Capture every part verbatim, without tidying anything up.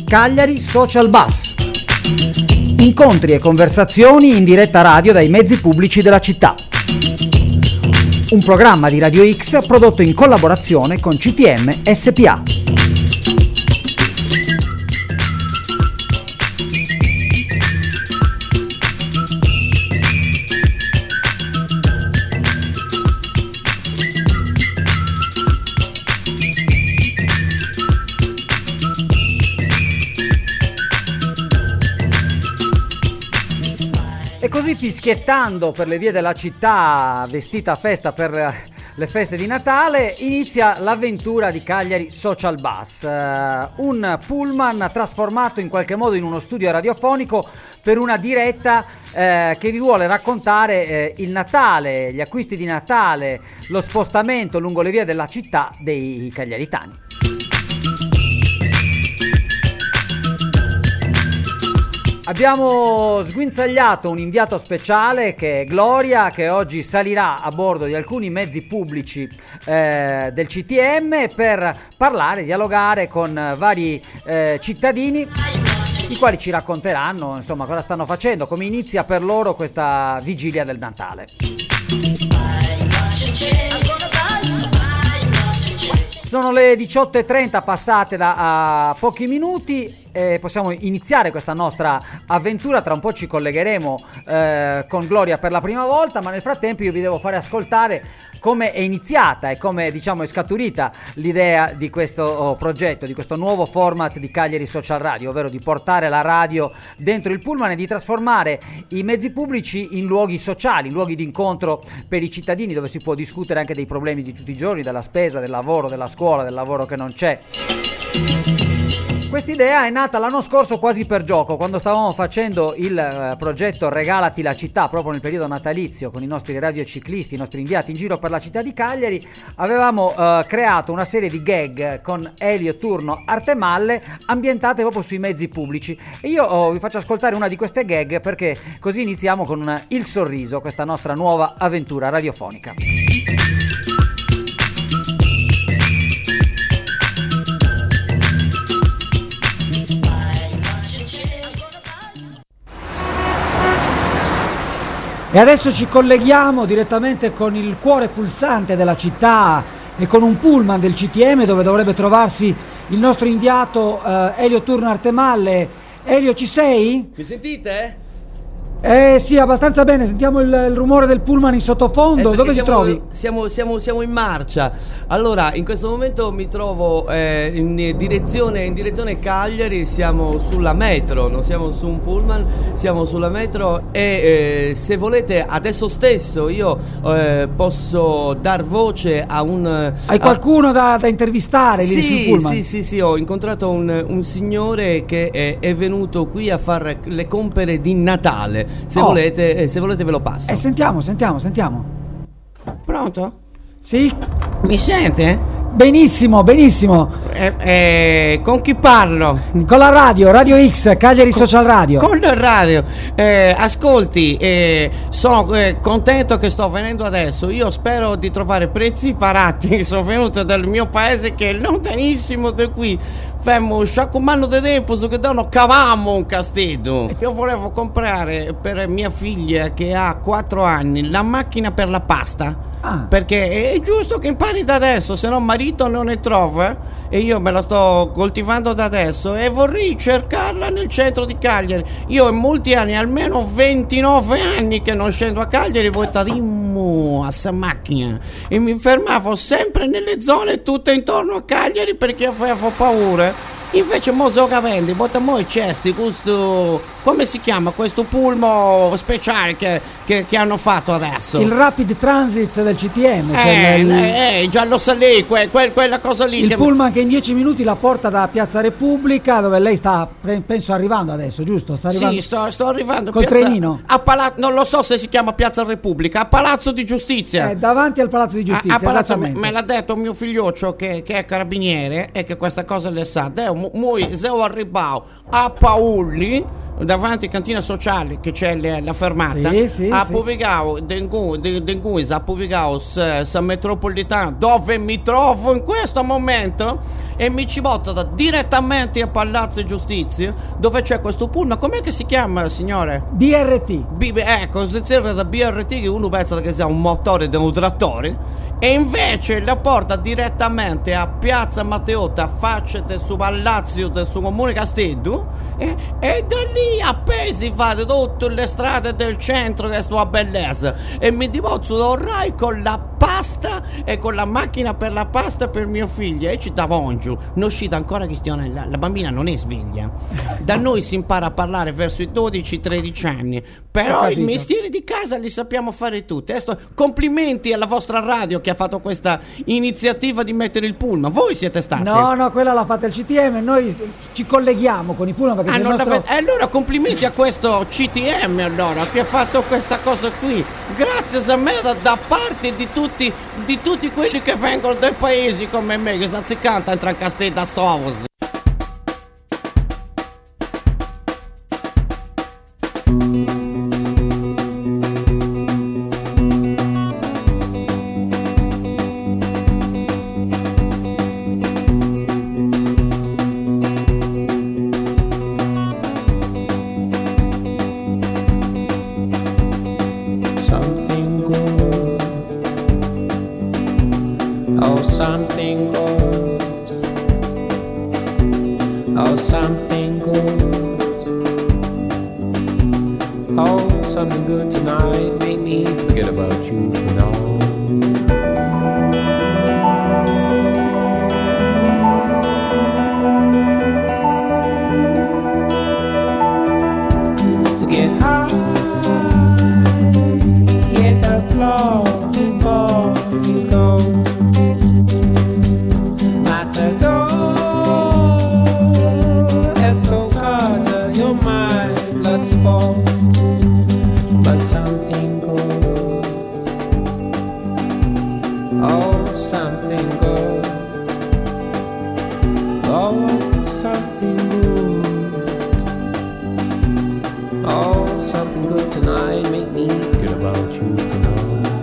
Cagliari Social Bus. Incontri e conversazioni in diretta radio dai mezzi pubblici della città. Un programma di Radio X prodotto in collaborazione con C T M S P A. E così, fischiettando per le vie della città, vestita a festa per le feste di Natale, inizia l'avventura di Cagliari Social Bus, uh, un pullman trasformato in qualche modo in uno studio radiofonico per una diretta eh, che vi vuole raccontare eh, il Natale, gli acquisti di Natale, lo spostamento lungo le vie della città dei cagliaritani. Abbiamo sguinzagliato un inviato speciale che è Gloria, che oggi salirà a bordo di alcuni mezzi pubblici eh, del C T M per parlare, dialogare con vari eh, cittadini, i quali ci racconteranno insomma cosa stanno facendo, come inizia per loro questa vigilia del Natale. Sono le diciotto e trenta passate da uh, pochi minuti e possiamo iniziare questa nostra avventura. Tra un po' ci collegheremo eh, con Gloria per la prima volta, ma nel frattempo io vi devo fare ascoltare come è iniziata e come, diciamo, è scaturita l'idea di questo oh, progetto, di questo nuovo format di Cagliari Social Radio, ovvero di portare la radio dentro il pullman e di trasformare i mezzi pubblici in luoghi sociali, in luoghi di incontro per i cittadini, dove si può discutere anche dei problemi di tutti i giorni, della spesa, del lavoro, della scuola, del lavoro che non c'è. Quest'idea è nata l'anno scorso quasi per gioco, quando stavamo facendo il eh, progetto Regalati la città, proprio nel periodo natalizio, con i nostri radiociclisti, i nostri inviati in giro per la città di Cagliari. Avevamo eh, creato una serie di gag con Elio, Turno, Artemalle, ambientate proprio sui mezzi pubblici, e io oh, vi faccio ascoltare una di queste gag, perché così iniziamo con una, il sorriso, questa nostra nuova avventura radiofonica. E adesso ci colleghiamo direttamente con il cuore pulsante della città e con un pullman del C T M dove dovrebbe trovarsi il nostro inviato eh, Elio, Turno, Artemalle. Elio, ci sei? Mi sentite? Eh sì, abbastanza bene, sentiamo il, il rumore del pullman in sottofondo. Eh, Dove siamo, ti trovi? Siamo, siamo, siamo in marcia. Allora, in questo momento mi trovo eh, in, direzione, in direzione Cagliari, siamo sulla metro, non siamo su un pullman, siamo sulla metro e eh, se volete adesso stesso io eh, posso dar voce a un... Hai qualcuno a... da, da intervistare lì sì, sul pullman? Sì, sì, sì, ho incontrato un, un signore che è, è venuto qui a fare le compere di Natale. Se oh. volete, eh, se volete ve lo passo. Eh, sentiamo, sentiamo, sentiamo. Pronto? Sì? Mi sente? Benissimo, benissimo. Eh, eh, con chi parlo? Con la radio, Radio X, Cagliari con, Social Radio. Con la radio. Eh, ascolti, eh, sono eh, contento che sto venendo adesso. Io spero di trovare prezzi barati. Sono venuto dal mio paese che è lontanissimo da qui. Femmo sciacquamano di tempo su che danno cavamo un castello. Io volevo comprare per mia figlia che ha quattro anni la macchina per la pasta. Ah. Perché è giusto che impari da adesso, se no marito non ne trova. E io me la sto coltivando da adesso e vorrei cercarla nel centro di Cagliari. Io in molti anni, almeno ventinove anni che non scendo a Cagliari, voi t'adimmo a sta macchina. E mi fermavo sempre nelle zone tutte intorno a Cagliari perché avevo paura. Invece mo so capendo, botta mo i cesti, questo, come si chiama questo pullman speciale che, che, che hanno fatto adesso? Il Rapid Transit del C T M. Eh, cioè il, eh, già lo sa lì, que, que, quella cosa lì. Il che... pullman che in dieci minuti la porta da Piazza Repubblica, dove lei sta, penso, arrivando adesso, giusto? Sta arrivando... Sì, sto, sto arrivando. Col piazza... trenino? A Palazzo, non lo so se si chiama Piazza Repubblica, a Palazzo di Giustizia. Eh, davanti al Palazzo di Giustizia, a, a Palazzo, esattamente. Me l'ha detto mio figlioccio che, che è carabiniere e che questa cosa le sa. Deo, muy, zeo arribao a Paulli, davanti a cantina sociale che c'è la, la fermata, sì, sì, a sì. pubblicato a pubblicato sa metropolitana dove mi trovo in questo momento e mi ci porta direttamente a Palazzo di Giustizia, dove c'è questo pullman. Com'è che si chiama, signore? B R T. B- ecco, si serve da B R T, che uno pensa che sia un motore di un trattore, e invece la porta direttamente a Piazza Matteotta, a faccia del suo palazzo del suo comune Castello, e, e da lì appesi fate tutte le strade del centro, che è sua bellezza, e mi dimostro da Rai con la pasta e con la macchina per la pasta per mio figlio, e ci da Pongio non uscita ancora questione, la, la bambina non è sveglia. Da noi si impara a parlare verso i dodici tredici anni, però i mestieri di casa li sappiamo fare tutti. Adesso, complimenti alla vostra radio che ha fatto questa iniziativa di mettere il pullman. Voi siete stati? No, no, quella l'ha fatta il C T M, noi ci colleghiamo con i pullman perché ah, il non nostro... l'avete... allora complimenti a questo C T M, allora, che ha fatto questa cosa qui. Grazie a me da, da parte di tutti di tutti quelli che vengono dai paesi come me, che si canta in Castello da Sovos. Something good, oh something good, oh something good tonight, make me forget about you for now. To get high, hit the floor before you go. But something good, oh something good, oh something good, oh something good tonight, make me forget about you for now.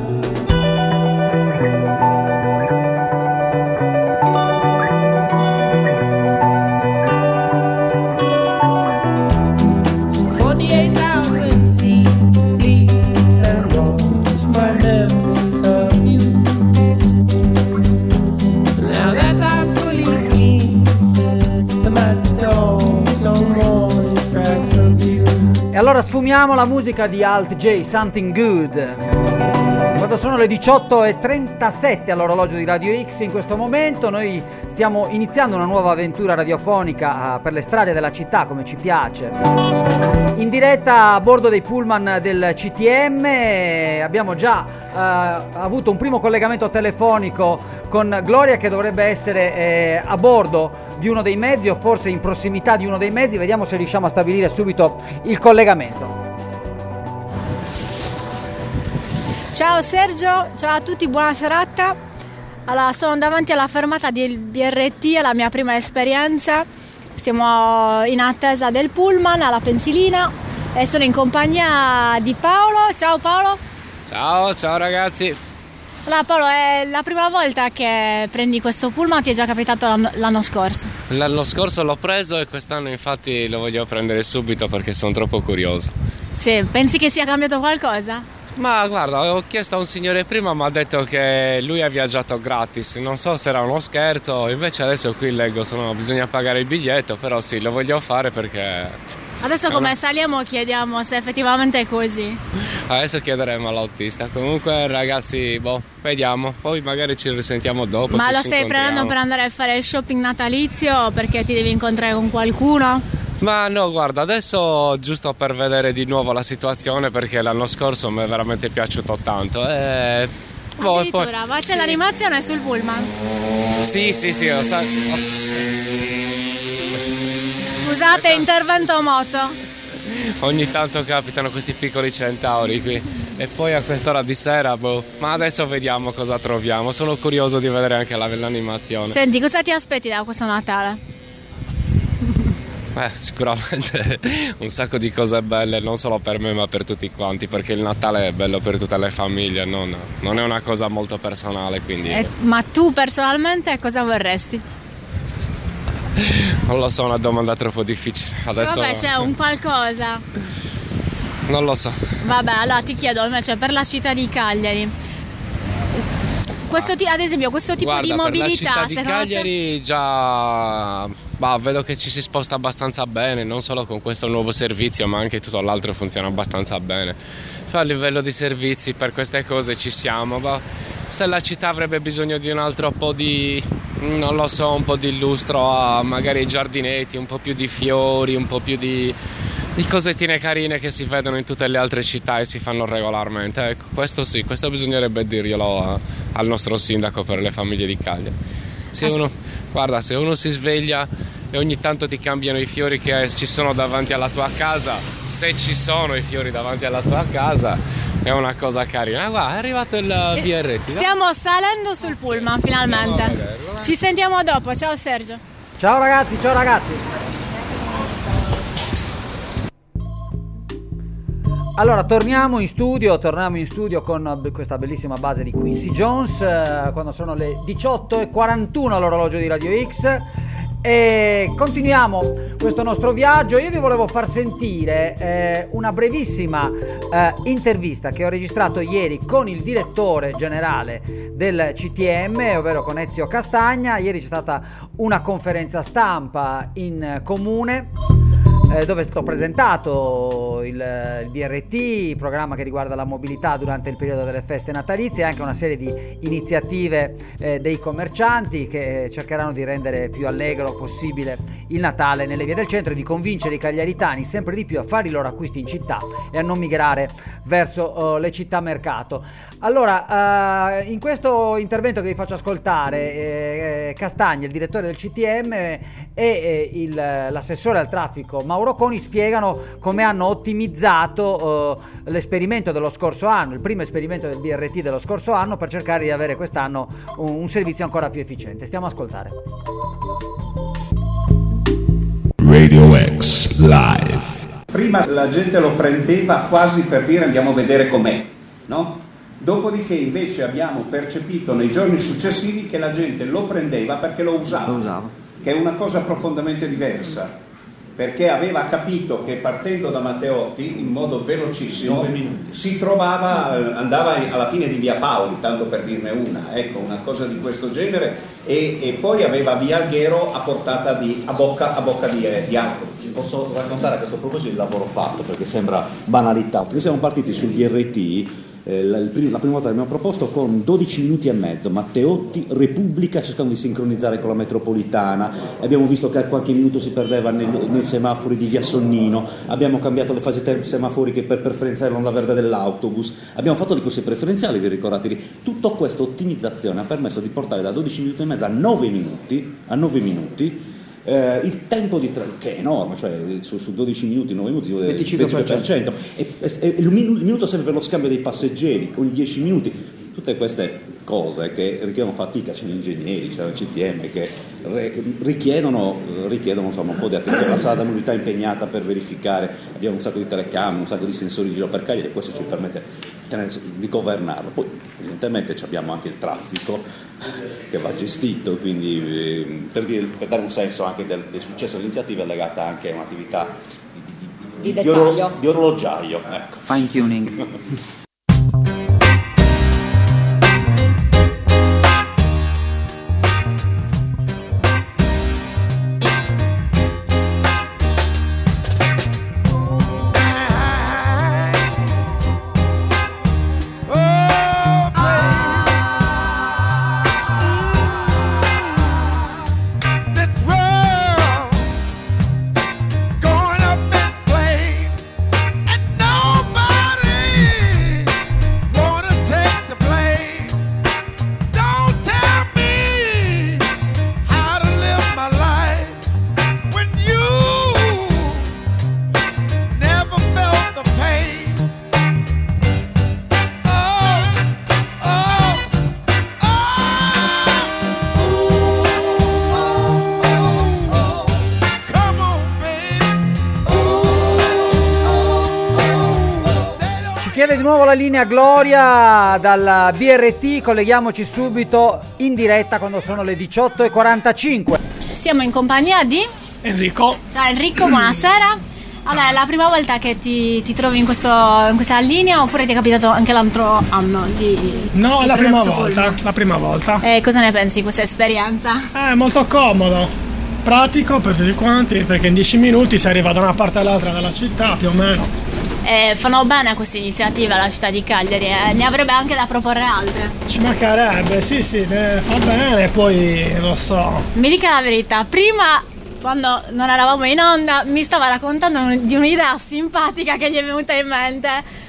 E allora sfumiamo la musica di Alt J, Something Good. Quando sono le diciotto e trentasette all'orologio di Radio X in questo momento, noi stiamo iniziando una nuova avventura radiofonica uh, per le strade della città, come ci piace. In diretta a bordo dei pullman del C T M, abbiamo già uh, avuto un primo collegamento telefonico con Gloria, che dovrebbe essere eh, a bordo di uno dei mezzi, o forse in prossimità di uno dei mezzi. Vediamo se riusciamo a stabilire subito il collegamento. Ciao Sergio, ciao a tutti, buona serata. Allora, sono davanti alla fermata del B R T, è la mia prima esperienza. Siamo in attesa del pullman alla Pensilina e sono in compagnia di Paolo. Ciao Paolo. Ciao, ciao ragazzi. Allora Paolo, è la prima volta che prendi questo pullman, ti è già capitato l'anno, l'anno scorso? L'anno scorso l'ho preso e quest'anno infatti lo voglio prendere subito perché sono troppo curioso. Sì, pensi che sia cambiato qualcosa? Ma guarda, ho chiesto a un signore prima, mi ha detto che lui ha viaggiato gratis, non so se era uno scherzo, invece adesso qui leggo, sono, bisogna pagare il biglietto, però sì, lo voglio fare perché... Adesso come saliamo chiediamo se effettivamente è così. Adesso chiederemo all'autista, comunque ragazzi, boh, vediamo, poi magari ci risentiamo dopo. Ma lo stai prendendo per andare a fare il shopping natalizio, perché ti devi incontrare con qualcuno? Ma no, guarda, adesso giusto per vedere di nuovo la situazione, perché l'anno scorso mi è veramente piaciuto tanto. E... boh, addirittura, poi... ma c'è sì. L'animazione sul pullman? Sì, sì, sì. Ho sa... Scusate, intervento moto. Ogni tanto capitano questi piccoli centauri qui. E poi a quest'ora di sera, boh. Ma adesso vediamo cosa troviamo. Sono curioso di vedere anche la, l'animazione. Senti, cosa ti aspetti da questo Natale? Eh, sicuramente un sacco di cose belle, non solo per me ma per tutti quanti, perché il Natale è bello per tutte le famiglie, non, non è una cosa molto personale, quindi... Eh, ma tu personalmente cosa vorresti? Non lo so, una domanda troppo difficile. Adesso Vabbè, c'è un qualcosa. non lo so. Vabbè, allora ti chiedo invece per la città di Cagliari. Questo ti- ad esempio, questo tipo Guarda, di mobilità, per la città di secondo Cagliari te? già bah, vedo che ci si sposta abbastanza bene, non solo con questo nuovo servizio, ma anche tutto l'altro funziona abbastanza bene. Cioè, a livello di servizi per queste cose ci siamo. Bah, se la città avrebbe bisogno di un altro po' di, non lo so, un po' di lustro a magari ai giardinetti, un po' più di fiori, un po' più di, di cosettine carine che si vedono in tutte le altre città e si fanno regolarmente. Ecco, questo sì, questo bisognerebbe dirglielo a, al nostro sindaco per le famiglie di Cagliari. Se uno, guarda, se uno si sveglia e ogni tanto ti cambiano i fiori che ci sono davanti alla tua casa, se ci sono i fiori davanti alla tua casa, è una cosa carina. Guarda, è arrivato il B R T. Stiamo salendo sul pullman finalmente. Ci sentiamo dopo, ciao Sergio. Ciao ragazzi, ciao ragazzi. Allora, torniamo in studio, torniamo in studio con questa bellissima base di Quincy Jones, eh, quando sono le diciotto e quarantuno all'orologio di Radio X. E continuiamo questo nostro viaggio. Io vi volevo far sentire eh, una brevissima eh, intervista che ho registrato ieri con il direttore generale del C T M, ovvero con Ezio Castagna. Ieri c'è stata una conferenza stampa in comune eh, dove è stato presentato il, il B R T, il programma che riguarda la mobilità durante il periodo delle feste natalizie, e anche una serie di iniziative eh, dei commercianti che cercheranno di rendere più allegro possibile il Natale nelle vie del centro e di convincere i cagliaritani sempre di più a fare i loro acquisti in città e a non migrare verso uh, le città mercato. Allora, uh, in questo intervento che vi faccio ascoltare, eh, Castagna, il direttore del C T M, e eh, il, l'assessore al traffico Mauro Coni spiegano come hanno ottimizzato uh, l'esperimento dello scorso anno, il primo esperimento del B R T dello scorso anno, per cercare di avere quest'anno un, un servizio ancora più efficiente. Stiamo a ascoltare. Radio X Live. Prima la gente lo prendeva quasi per dire andiamo a vedere com'è, no? Dopodiché invece abbiamo percepito nei giorni successivi che la gente lo prendeva perché lo usava, lo usava. Che è una cosa profondamente diversa, perché aveva capito che partendo da Matteotti in modo velocissimo si trovava, andava alla fine di Via Paoli, tanto per dirne una, ecco, una cosa di questo genere, e, e poi aveva Via Alghero a portata di, a bocca, a bocca di, di autobus. Posso raccontare a questo proposito il lavoro fatto, perché sembra banalità. Noi siamo partiti sul B R T. Eh, la, la prima volta l'abbiamo proposto con dodici minuti e mezzo, Matteotti, Repubblica, cercando di sincronizzare con la metropolitana. Abbiamo visto che a qualche minuto si perdeva nei, nei semafori di Via Sonnino, abbiamo cambiato le fasi semaforiche per preferenziare l'onda verde dell'autobus, abbiamo fatto le corsie preferenziali, vi ricordate? Tutta questa ottimizzazione ha permesso di portare da dodici minuti e mezzo a nove minuti, a nove minuti Eh, il tempo di tra- che è enorme, cioè su, su dodici minuti, nove minuti, venticinque per cento, e, e, e il, minu- il minuto serve per lo scambio dei passeggeri, con i dieci minuti, tutte queste cose che richiedono fatica, c'è gli ingegneri, c'è il C T M che re- richiedono, richiedono insomma, un po' di attenzione. La sala da mobilità è impegnata per verificare, abbiamo un sacco di telecamere, un sacco di sensori in giro per Cagliari, e questo ci permette di governarlo. Poi evidentemente abbiamo anche il traffico che va gestito, quindi eh, per, dire, per dare un senso anche del, del successo dell'iniziativa è legata anche a un'attività di, di, di, di, oro, di orologiaio, ecco. Fine tuning. Chiede di nuovo la linea Gloria dal B R T, colleghiamoci subito in diretta quando sono le diciotto e quarantacinque. Siamo in compagnia di Enrico. Ciao Enrico, buonasera. Allora, è la prima volta che ti, ti trovi in, questo, in questa linea oppure ti è capitato anche l'altro anno? Di, no, di è la prima volta, Pullman? la prima volta. E cosa ne pensi di questa esperienza? È molto comodo, pratico per tutti quanti, perché in dieci minuti si arriva da una parte all'altra della città, più o meno. E fanno bene queste iniziative alla città di Cagliari, eh? Ne avrebbe anche da proporre altre. Ci mancherebbe, sì sì, fa bene, poi lo so. Mi dica la verità, prima quando non eravamo in onda mi stava raccontando di un'idea simpatica che gli è venuta in mente.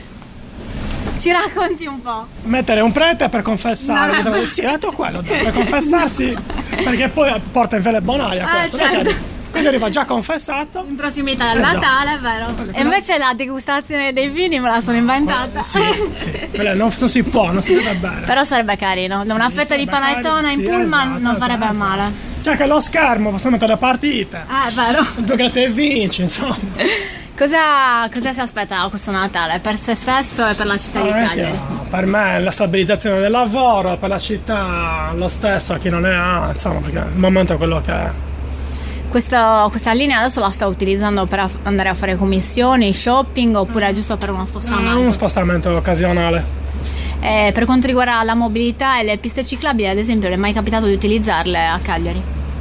Ci racconti un po'? Mettere un prete per confessare. No, sì, è tutto quello, per confessarsi, perché poi porta in vele bonaria ah, questo. certo. Così arriva già confessato. In prossimità del esatto. Natale, è vero. E invece la degustazione dei vini me la sono inventata. Sì, sì. Non, non si può, non si deve bere. Però sarebbe carino. Una sì, fetta di panettone in sì, pullman esatto, non farebbe esatto. male. C'è anche lo schermo, possiamo mettere le partite. Ah, è vero. Due gratte e vinci, insomma. Cosa, cosa si aspetta questo Natale? Per se stesso e per la città ah, di Cagliari? Per me la stabilizzazione del lavoro, per la città lo stesso, chi non ne ha, insomma, perché il momento è quello che è. Questo, questa linea adesso la sta utilizzando per andare a fare commissioni, shopping oppure è giusto per uno spostamento? No, uno spostamento occasionale. E per quanto riguarda la mobilità e le piste ciclabili, ad esempio, le è mai capitato di utilizzarle a Cagliari?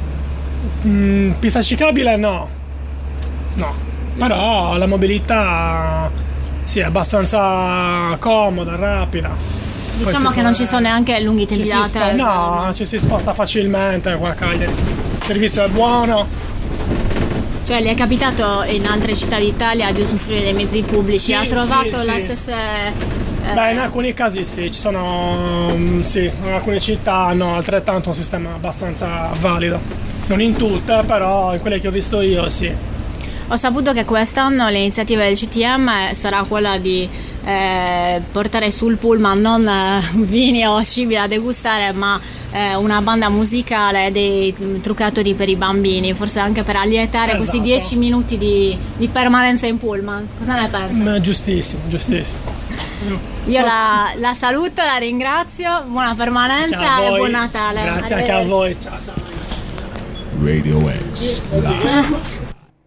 Mm, pista ciclabile no, no, però la mobilità sì, è abbastanza comoda, rapida. Diciamo che non ci sono neanche lunghi tempi di attesa. No, ci si sposta facilmente qua a Cagliari. Il servizio è buono. Cioè, gli è capitato in altre città d'Italia di usufruire dei mezzi pubblici? Sì, ha trovato sì, le sì. stesse... Eh... Beh, in alcuni casi sì, ci sono... Sì, in alcune città hanno altrettanto un sistema abbastanza valido. Non in tutte, però in quelle che ho visto io sì. Ho saputo che quest'anno l'iniziativa del C T M sarà quella di eh, portare sul pullman non eh, vini o cibi da degustare, ma eh, una banda musicale, dei truccatori per i bambini, forse anche per allietare esatto. questi dieci minuti di, di permanenza in pullman. Cosa ne pensi? Giustissimo, giustissimo. Io la, la saluto, la ringrazio, buona permanenza e buon Natale. Grazie anche a voi, ciao ciao. Radio X Live.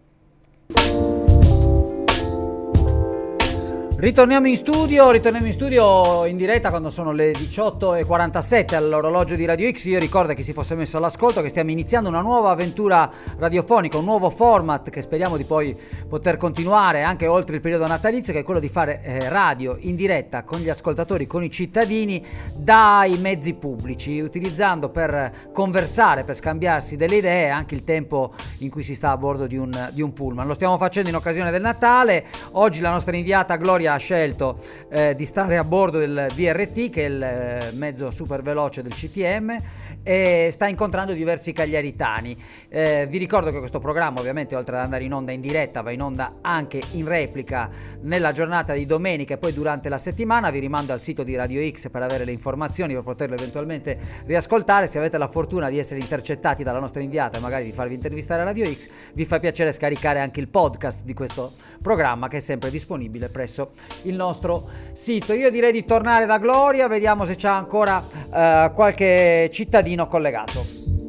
Ritorniamo in studio, ritorniamo in studio in diretta quando sono le diciotto e quarantasette all'orologio di Radio X. Io ricordo a chi si fosse messo all'ascolto che stiamo iniziando una nuova avventura radiofonica, un nuovo format che speriamo di poi poter continuare anche oltre il periodo natalizio, che è quello di fare eh, radio in diretta con gli ascoltatori, con i cittadini dai mezzi pubblici, utilizzando per conversare, per scambiarsi delle idee anche il tempo in cui si sta a bordo di un, di un pullman. Lo stiamo facendo in occasione del Natale. Oggi la nostra inviata Gloria ha scelto eh, di stare a bordo del V R T, che è il eh, mezzo super veloce del C T M, e sta incontrando diversi cagliaritani. Eh, vi ricordo che questo programma, ovviamente, oltre ad andare in onda in diretta, va in onda anche in replica nella giornata di domenica e poi durante la settimana. Vi rimando al sito di Radio X per avere le informazioni, per poterlo eventualmente riascoltare. Se avete la fortuna di essere intercettati dalla nostra inviata e magari di farvi intervistare a Radio X, vi fa piacere scaricare anche il podcast di questo programma, che è sempre disponibile presso il nostro sito. Io direi di tornare da Gloria, vediamo se c'è ancora uh, qualche cittadino collegato.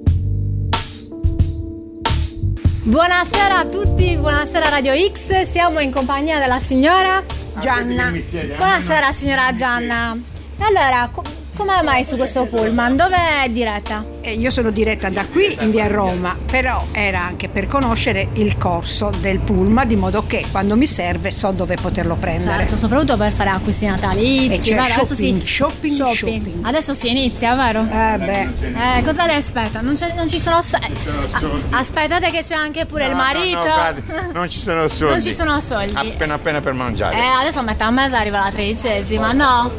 Buonasera a tutti, buonasera Radio X, siamo in compagnia della signora Gianna. Buonasera signora Gianna. Allora, co- come mai su questo pullman? Dove è diretta? Eh, io sono diretta da qui in via Roma, però era anche per conoscere il corso del pullman, di modo che quando mi serve so dove poterlo prendere. Certo, soprattutto per fare acquisti natalizi, cioè shopping, shopping, shopping, shopping. shopping. Adesso si inizia, vero? Eh beh. Eh, cosa le aspetta? Non, c'è, non ci sono soldi. Aspettate che c'è anche pure no, il marito. No, no, guardi, non ci sono soldi. Non ci sono soldi. Appena appena per mangiare. Eh, adesso a metà mese arriva la tredicesima, no?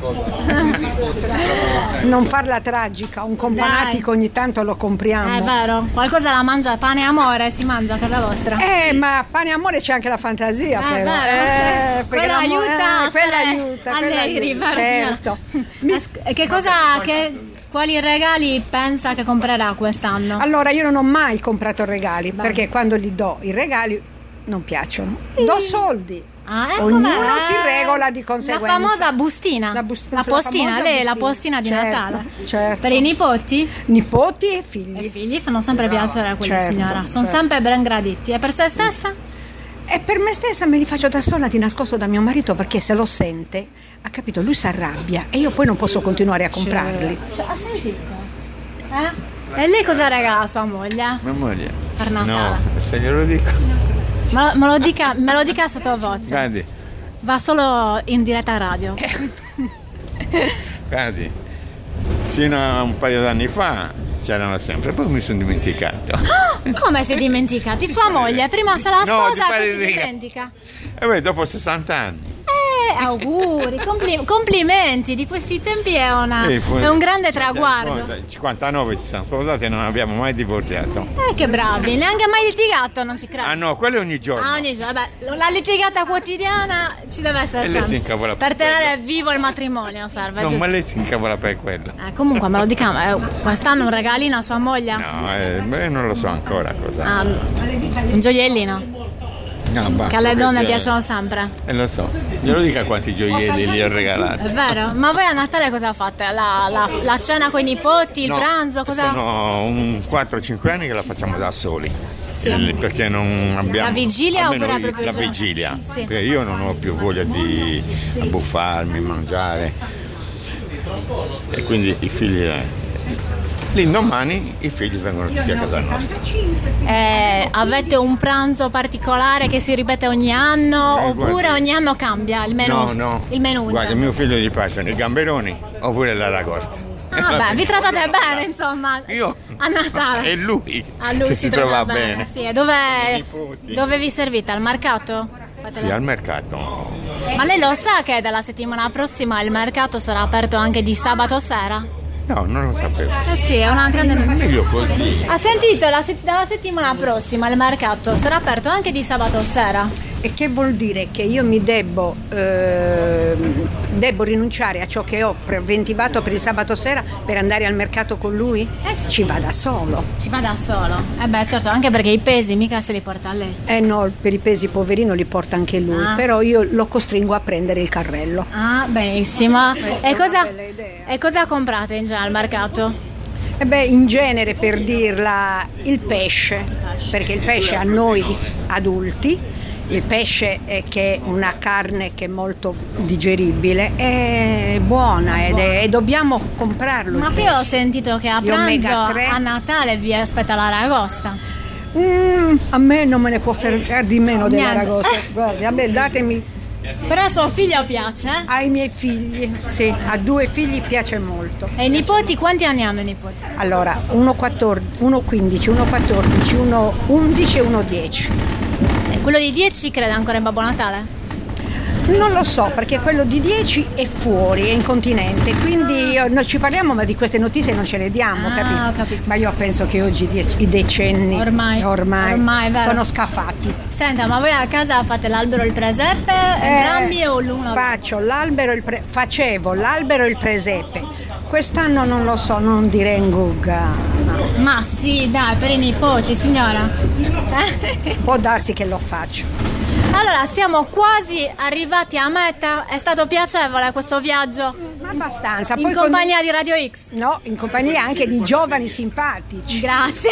Non farla tragica, un companatico ogni tanto lo compriamo. È vero, qualcosa la mangia, pane e amore si mangia a casa vostra. Eh, ma pane e amore c'è anche la fantasia, eh, però. Eh, quella aiuta, eh, quella aiuta, allegri, quella aiuta. Certo. Mi... Che cosa, che, quali regali pensa che comprerà quest'anno? Allora, io non ho mai comprato regali, Beh. perché quando gli do i regali non piacciono. Sì. Do soldi. Ah, ecco, Ognuno beh, si regola di conseguenza. La famosa bustina. La, bust- la postina, famosa lei è la bustina. postina di Certo, Natale. certo. Per i nipoti? Nipoti e figli. I figli fanno sempre piacere a quelli, Certo, signora. Sono certo. sempre ben graditi. E per se stessa? E per me stessa me li faccio da sola di nascosto da mio marito, perché se lo sente, ha capito, lui si arrabbia e io poi non posso continuare a comprarli. Cioè, ha sentito? Eh? E lei cosa regala a sua moglie? Mia moglie. Per Natale? No, se glielo dico. Me lo, me lo dica, me lo dica sottovoce. Guardi, Va solo in diretta radio. guardi. Sino a un paio d'anni fa c'erano sempre, poi mi sono dimenticato. Come si è dimenticato? Sua moglie prima se la No, sposa ti e pare poi si di- dimentica. E poi dopo sessanta anni. Eh, auguri, compli- complimenti, di questi tempi è, una, Eh, fu- è un grande traguardo. Dal cinquantanove ci siamo sposati e non abbiamo mai divorziato. Eh, che bravi, neanche mai litigato, non si crede. Ah no, quello ogni giorno. Ah, ogni giorno, vabbè, la litigata quotidiana ci deve essere E lei si sempre. incavola per Per tenere vivo il matrimonio serve, No, giusto? ma lei si incavola per quello. Eh, comunque me lo diciamo, eh, quest'anno un regalino a sua moglie? No, eh, beh, non lo so ancora cosa. Ah, un gioiellino, No, bah, che alle donne perché- piacciono sempre. Eh, lo so. Glielo dica quanti gioielli gli ho regalato. È vero? Ma voi a Natale cosa fate? La, la- la cena con i nipoti, il No, pranzo, cosa? Sono un quattro cinque anni che la facciamo da soli. Sì. Eh, Perché non abbiamo. La vigilia almeno oppure io- proprio il la giorno? vigilia. Sì. Perché io non ho più voglia di abbuffarmi, mangiare. E quindi i figli. eh, L'indomani i figli vengono tutti a casa nostra. Eh, avete un pranzo particolare che si ripete ogni anno Eh, oppure guardi. ogni anno cambia il menù? No, no. Il menù. Guarda, a intendo. mio figlio gli piacciono i gamberoni oppure l'aragosta. Ah, beh, vi trattate bene, insomma. Io A Natale. e lui, A lui se si, si trova bene. Sì, e dove, nipoti. dove vi servite? Al mercato? Fate Sì, la- al mercato. Ma lei lo sa che dalla settimana prossima il mercato sarà aperto anche di sabato sera? No, non lo sapevo. Eh sì, è una grande Meglio così. Ha sentito, la se- dalla settimana prossima il mercato sarà aperto anche di sabato sera? E che vuol dire che io mi debbo, ehm, debbo rinunciare a ciò che ho preventivato per il sabato sera per andare al mercato con lui? Eh sì. Ci va da solo. Ci va da solo? Eh beh, certo, anche perché i pesi mica se li porta lei. Eh no, per i pesi poverino li porta anche lui, Ah. però io lo costringo a prendere il carrello. Ah, benissimo. E cosa, bella idea. e cosa comprate in genere al mercato? E beh, in genere, per dirla, il pesce, perché il pesce a noi di- adulti, il pesce è che è una carne che è molto digeribile, è buona ed è- e dobbiamo comprarlo. Ma il poi ho sentito che a Gli pranzo omega tre. a Natale vi aspetta l'aragosta. Mm, a me non me ne può fregare di meno Niente. dell'aragosta. Guardi, vabbè, datemi Però a suo figlio piace? eh? ai miei figli. Sì, a due figli piace molto. E i nipoti, quanti anni hanno i nipoti? Allora, uno quattordici, uno quindici, uno quattordici, uno undici e uno dieci. E quello di dieci crede ancora in Babbo Natale? Non lo so, perché quello di dieci è fuori, è in continente, quindi io- noi ci parliamo, ma di queste notizie non ce le diamo, Ah, capito? ho capito. Ma io penso che oggi die- i decenni Ormai. ormai, Ormai, vero. sono scafati. Senta, ma voi a casa fate l'albero e il presepe, Eh, entrambi o l'uno? Faccio l'albero, e il pre- facevo l'albero e il presepe. Quest'anno non lo so, non direi in Gugga. no. Ma sì, dai, per i nipoti, signora. Eh? Può darsi che lo faccio. Allora, siamo quasi arrivati a meta. È stato piacevole questo viaggio Abbastanza. in Poi con- compagnia di Radio X. No, in compagnia anche di giovani simpatici. Grazie.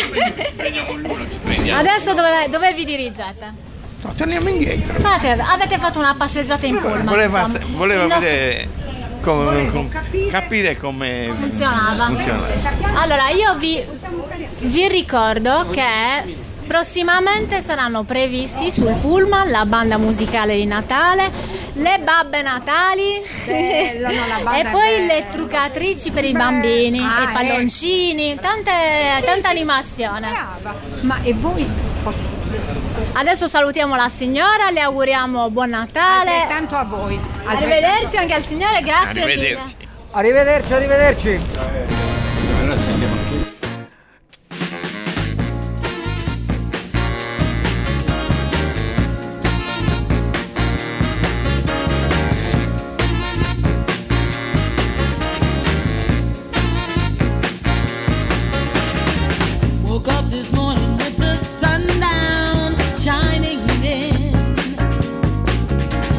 Adesso dove, dove vi dirigete? No, torniamo indietro. Fate- avete fatto una passeggiata in pullman. Voleva, insomma. voleva Il nostro- vedere come, com- capire come funzionava. funzionava. Allora, io vi, vi ricordo che prossimamente saranno previsti sul pullman la banda musicale di Natale, le babbe natali Bello, no, la banda e è poi bella. le truccatrici per i bambini, Ah, i palloncini, tante, Sì, tanta sì. animazione. Brava. Ma e voi? Posso... Adesso salutiamo la signora, le auguriamo buon Natale. Tanto a voi. Arrivederci anche al signore, grazie Arrivederci. mille. Arrivederci, arrivederci. Woke up this morning with the sun down, shining in.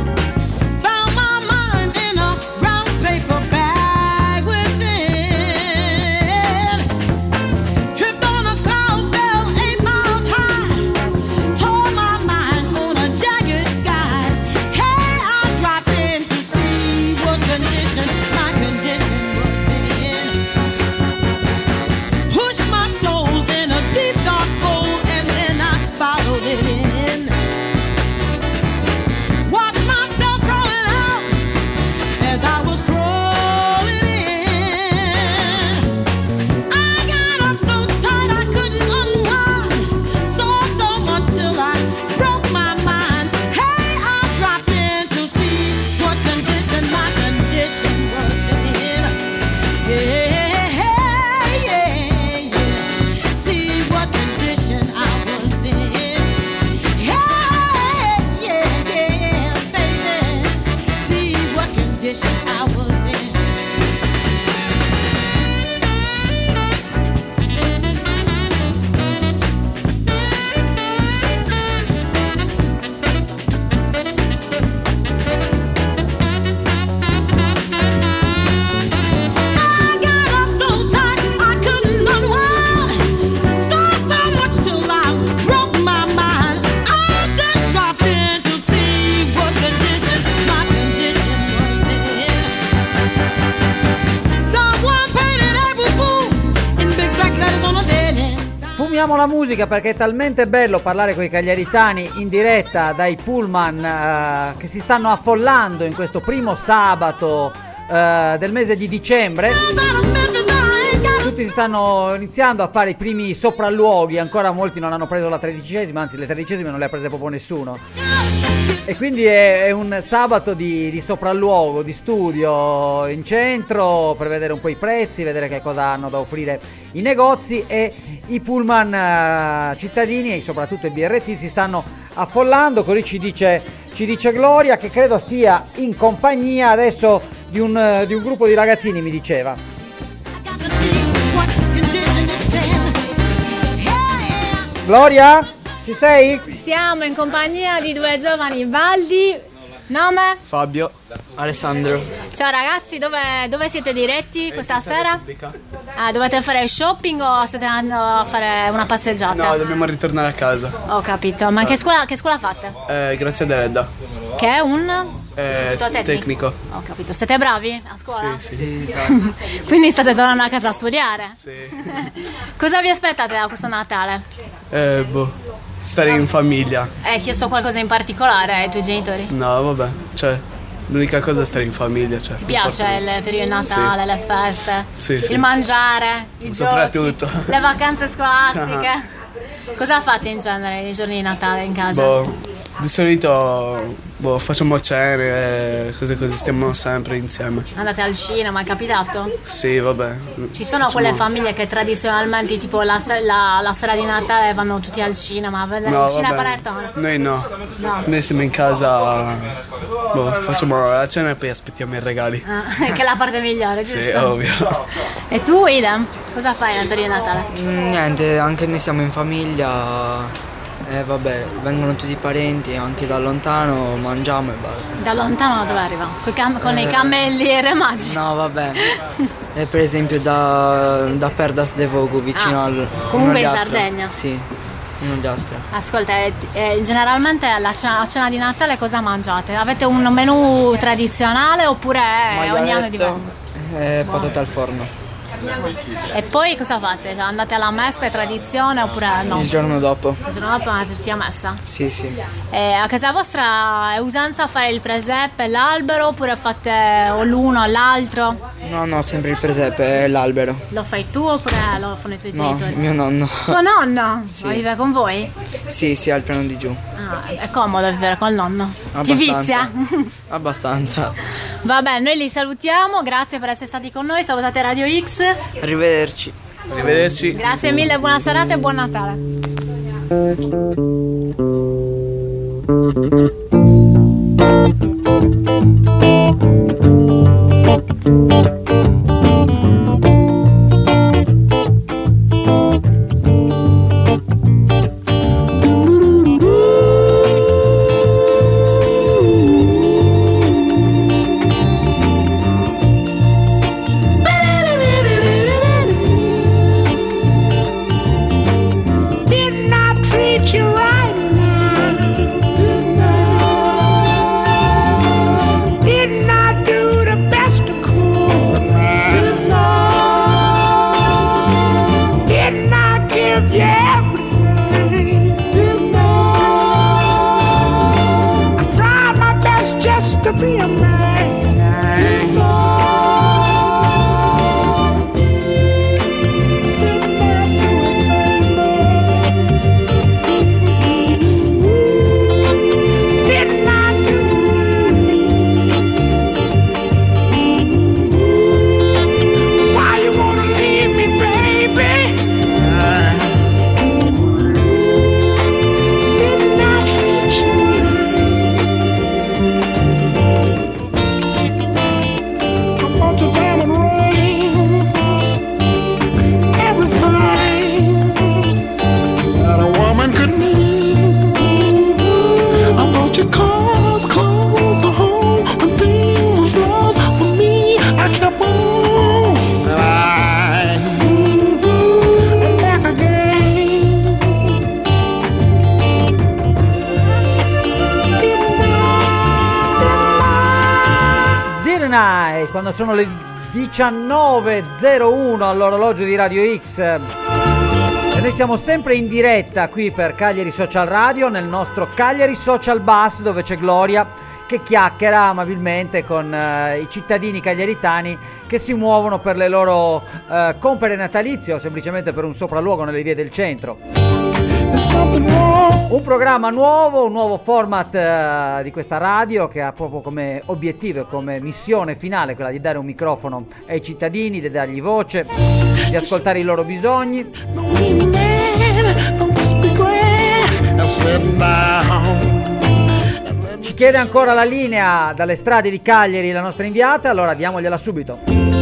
Sfumiamo la musica perché è talmente bello parlare con i cagliaritani in diretta dai pullman eh, che si stanno affollando in questo primo sabato eh, del mese di dicembre. Tutti si stanno iniziando a fare i primi sopralluoghi, ancora molti non hanno preso la tredicesima, anzi le tredicesime non le ha prese proprio nessuno. E quindi è, è un sabato di, di sopralluogo, di studio in centro per vedere un po' i prezzi, vedere che cosa hanno da offrire i negozi, e i pullman uh, cittadini e soprattutto i B R T si stanno affollando. Così ci dice, ci dice Gloria, che credo sia in compagnia adesso di un, uh, di un gruppo di ragazzini, mi diceva. Gloria, ci sei? Siamo in compagnia di due giovani baldi. Nome? Fabio. Alessandro. Ciao ragazzi, dove, dove siete diretti questa sera? Ah, dovete fare shopping o state andando a fare una passeggiata? No, dobbiamo ritornare a casa. Ho capito, ma che scuola, che scuola fate? Eh, grazie ad Eledda. Che è un eh, istituto tecnico? tecnico. Ho capito, siete bravi a scuola? Sì, sì. Quindi state tornando a casa a studiare? Sì. Cosa vi aspettate da questo Natale? Eh, boh, stare in famiglia. Hai chiesto qualcosa in particolare ai tuoi genitori? No, vabbè, cioè, l'unica cosa è stare in famiglia. Cioè, Ti piace il periodo di Natale, sì. le feste, sì, sì. il mangiare, i soprattutto giochi, le vacanze scolastiche? Cosa fate in genere nei giorni di Natale in casa? Boh, di solito boh, facciamo cene, cose così, stiamo sempre insieme. Andate al cinema, è capitato? Sì, vabbè. Ci sono facciamo... quelle famiglie che tradizionalmente tipo la, la, la sera di Natale vanno tutti al cinema, a vedere no, il cinema vabbè. aperto? Noi no. no, noi stiamo in casa, boh, facciamo la cena e poi aspettiamo i regali. Ah, che è la parte migliore, giusto? Sì, ovvio. E tu, Idem, cosa fai nel periodo di Natale? Mm, niente, anche noi siamo in famiglia. Eh vabbè, vengono tutti i parenti, anche da lontano, mangiamo e basta. Da lontano dove arriva? Con, cam- con eh, i cammelli e i re magi? No, vabbè. eh, per esempio da, da Perdas de Vogo, vicino ah, sì. al... Comunque in Sardegna? Sì, in Ogliastra. Ascolta, eh, generalmente alla cena, a cena di Natale cosa mangiate? Avete un menù tradizionale oppure eh, ogni anno è diverso? Eh, patate al forno. E poi cosa fate? Andate alla messa, è tradizione oppure no? Il giorno dopo. Il giorno dopo andate tutti a messa? Sì, sì. E a casa vostra è usanza fare il presepe e l'albero oppure fate o l'uno o l'altro? No, no, sempre il presepe e l'albero. Lo fai tu oppure lo fanno i tuoi no, genitori? Mio nonno. Tuo nonno? Sì. Vive con voi? Sì, sì, al piano di giù. Ah, è comodo vivere con il nonno? Abbastanza. Ti vizia? Abbastanza. Vabbè, noi li salutiamo, grazie per essere stati con noi, salutate Radio X. Arrivederci. Arrivederci. Grazie mille, buona serata e buon Natale. Quando sono le diciannove e zero uno all'orologio di Radio X e noi noi siamo sempre in diretta qui per Cagliari Social Radio, nel nostro Cagliari Social Bus, dove c'è Gloria che chiacchiera amabilmente con uh, i cittadini cagliaritani che si muovono per le loro uh, compere natalizie o semplicemente per un sopralluogo nelle vie del centro. Un programma nuovo, un nuovo format uh, di questa radio che ha proprio come obiettivo e come missione finale quella di dare un microfono ai cittadini, di dargli voce, di ascoltare i loro bisogni. Ci chiede ancora la linea dalle strade di Cagliari la nostra inviata, allora diamogliela subito.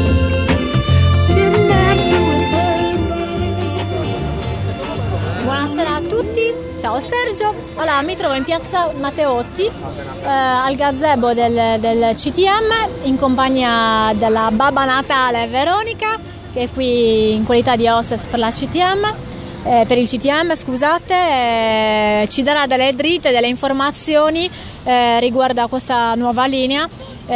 Buonasera a tutti, ciao Sergio. Allora, mi trovo in piazza Matteotti, eh, al gazebo del, del C T M, in compagnia della Babba Natale Veronica, che è qui in qualità di hostess per la C T M. Eh, per il C T M, scusate, eh, ci darà delle dritte, delle informazioni eh, riguardo a questa nuova linea.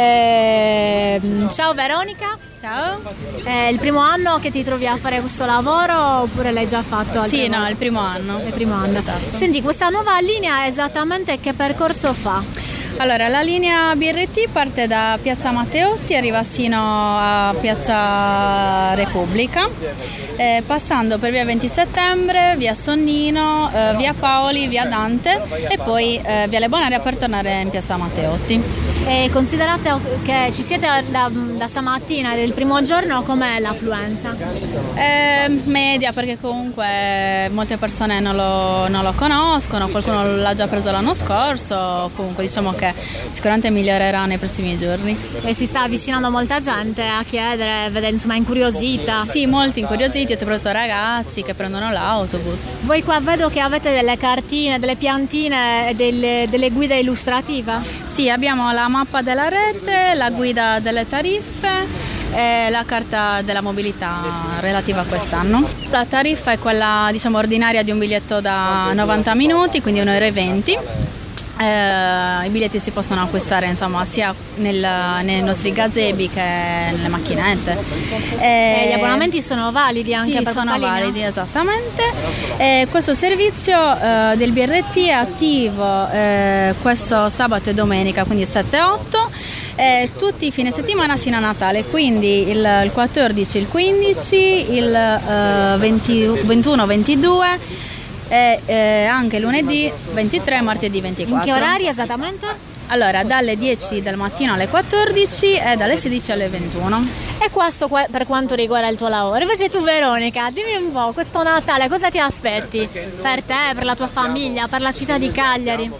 Eh, ciao Veronica. Ciao. È il primo anno che ti trovi a fare questo lavoro oppure l'hai già fatto? Sì, no, volte? è il primo anno. È il primo anno. Esatto. Senti, questa nuova linea esattamente che percorso fa? Allora, la linea B R T parte da Piazza Matteotti e arriva sino a Piazza Repubblica, eh, passando per via venti settembre, via Sonnino, eh, via Paoli, via Dante e poi eh, via Le Bonarie per tornare in Piazza Matteotti. E considerate che ci siete da, da stamattina del primo giorno, com'è l'affluenza? Eh, media, perché comunque molte persone non lo, non lo conoscono, qualcuno l'ha già preso l'anno scorso, comunque diciamo che sicuramente migliorerà nei prossimi giorni. E si sta avvicinando molta gente a chiedere, vede, insomma, incuriosita? Sì, molti incuriositi, soprattutto ragazzi che prendono l'autobus. Voi qua vedo che avete delle cartine, delle piantine e delle, delle guide illustrative? Sì, abbiamo la mappa della rete, la guida delle tariffe e la carta della mobilità relativa a quest'anno. La tariffa è quella, diciamo, ordinaria di un biglietto da novanta minuti, quindi un euro e venti. Eh, I biglietti si possono acquistare, insomma, sia nel, nei nostri gazebi che nelle macchinette. E gli abbonamenti sono validi anche sì, per sono questa validi, linea? esattamente. E questo servizio eh, del B R T è attivo eh, questo sabato e domenica, quindi sette e otto, eh, tutti i fine settimana sino a Natale, quindi il, il quattordici, il quindici, il eh, venti, ventuno, ventidue e eh, anche lunedì ventitré e martedì ventiquattro. In che orari esattamente? Allora, dalle dieci del mattino alle quattordici e dalle sedici alle ventuno. E questo per quanto riguarda il tuo lavoro. Invece tu, Veronica, dimmi un po', questo Natale cosa ti aspetti? Per te, per la tua famiglia, per la città di Cagliari?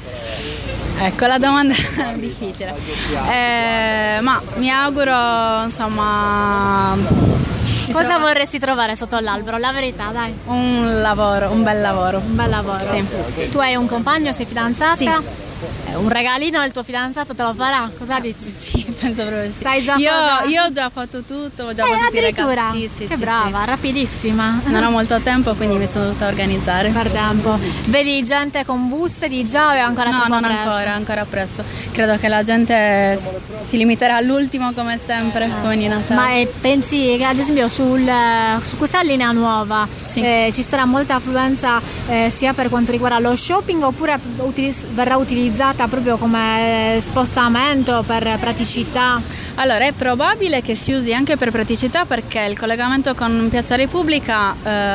Ecco, la domanda è difficile. Eh, ma mi auguro, insomma... Cosa trovo... vorresti trovare sotto l'albero? La verità, dai. Un lavoro, un bel lavoro. Un bel lavoro. Sì. Tu hai un compagno, sei fidanzata? Sì. Un regalino il tuo fidanzato te lo farà? Cosa dici? Sì, penso proprio sì. Sai già io, cosa? Io ho già fatto tutto, ho già eh, fatto i addirittura? regali. Sì, sì, che sì, brava, sì. Rapidissima. Non ho molto tempo, quindi mi sono dovuta organizzare. Per tempo. Vedi gente con buste di già o è ancora no, troppo non presto? ancora, ancora presto. Credo che la gente si limiterà all'ultimo come sempre, eh. come in Natale. Ma eh, pensi che ad esempio sul, su questa linea nuova sì. eh, ci sarà molta affluenza eh, sia per quanto riguarda lo shopping oppure utiliz- verrà utilizzata proprio come spostamento per praticità? Allora, è probabile che si usi anche per praticità perché il collegamento con Piazza Repubblica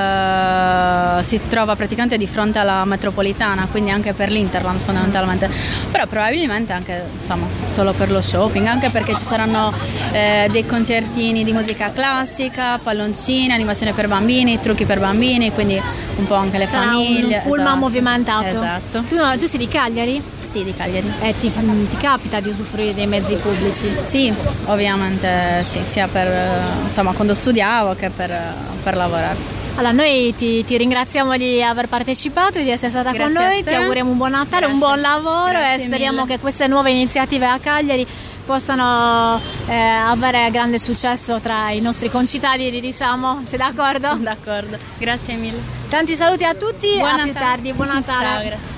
eh, si trova praticamente di fronte alla metropolitana, quindi anche per l'Interland fondamentalmente, però probabilmente anche, insomma, solo per lo shopping, anche perché ci saranno eh, dei concertini di musica classica, palloncini, animazione per bambini, trucchi per bambini, quindi un po' anche le Sarà famiglie. un pullman esatto. movimentato. Esatto. Tu, no, tu sei di Cagliari? Sì, di Cagliari. E ti, ti capita di usufruire dei mezzi pubblici? Sì, ovviamente sì, sia per, insomma, quando studiavo che per, per lavorare. Allora, noi ti, ti ringraziamo di aver partecipato e di essere stata Grazie con noi, a te. ti auguriamo un buon Natale, Grazie. un buon lavoro. Grazie e speriamo mille. che queste nuove iniziative a Cagliari possano eh, avere grande successo tra i nostri concittadini, diciamo. Sei d'accordo? Sono d'accordo, grazie mille. Tanti saluti a tutti, buon a Natale. più tardi, buon Natale. Ciao, grazie.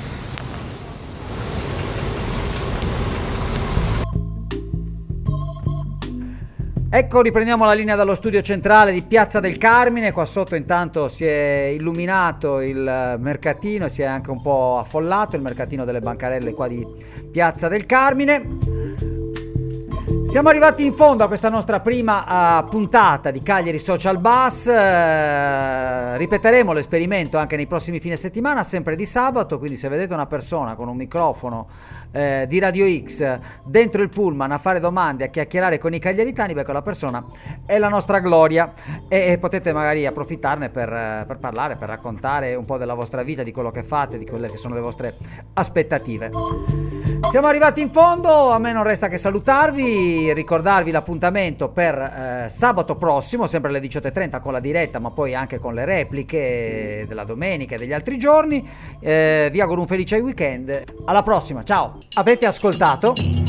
Ecco, riprendiamo la linea dallo studio centrale di Piazza del Carmine. Qua sotto intanto si è illuminato il mercatino, si è anche un po' affollato il mercatino delle bancarelle qua di Piazza del Carmine. Siamo arrivati in fondo a questa nostra prima uh, puntata di Cagliari Social Bus. Uh, ripeteremo l'esperimento anche nei prossimi fine settimana, sempre di sabato, quindi se vedete una persona con un microfono uh, di Radio X dentro il pullman a fare domande, a chiacchierare con i cagliaritani, beh, quella persona è la nostra Gloria e, e potete magari approfittarne per, uh, per parlare, per raccontare un po' della vostra vita, di quello che fate, di quelle che sono le vostre aspettative. Siamo arrivati in fondo, a me non resta che salutarvi, ricordarvi l'appuntamento per eh, sabato prossimo, sempre alle diciotto e trenta con la diretta, ma poi anche con le repliche della domenica e degli altri giorni. Eh, vi auguro un felice weekend, alla prossima, ciao! Avete ascoltato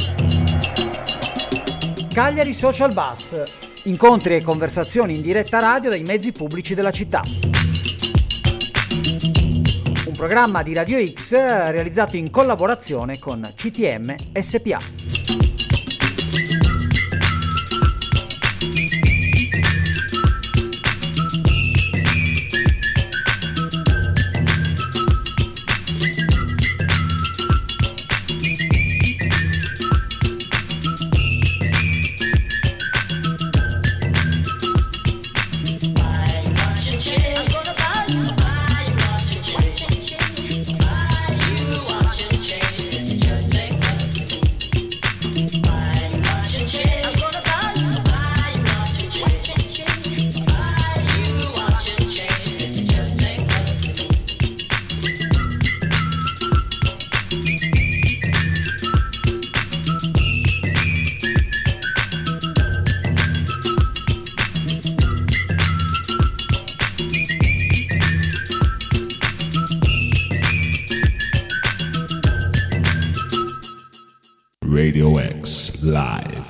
Cagliari Social Bus, incontri e conversazioni in diretta radio dai mezzi pubblici della città. Un programma di Radio X realizzato in collaborazione con C T M S P A. Radio X Live.